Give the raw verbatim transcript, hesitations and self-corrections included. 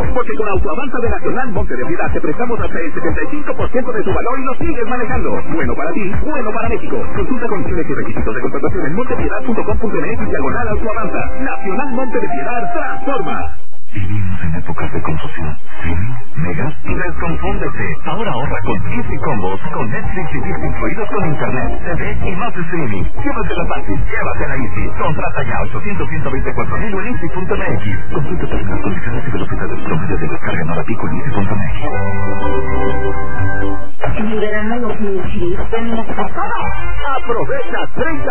Porque con Autoavanza de Nacional Monte de Piedad te prestamos hasta el setenta y cinco por ciento de tu valor y lo sigues manejando. Bueno para ti, bueno para México. Consulta condiciones y requisitos de contratación en montepiedad punto com punto m x diagonal Autoavanza. Nacional Monte de Piedad transforma. Vivimos en épocas de confusión. ¿Cine? ¿Megas? Desconfúndete. Ahora ahorra con Easy Combos, con Netflix y Disney incluidos con internet, T V y más streaming. Llévatela fácil, llévatela Easy. Contrata ya ochocientos, ciento veinticuatro mil o en easy punto m x. Consulta términos, condiciones y velocidad del promedio de descarga en hora pico en easy punto m x. En el verano dos mil diez, aprovecha treinta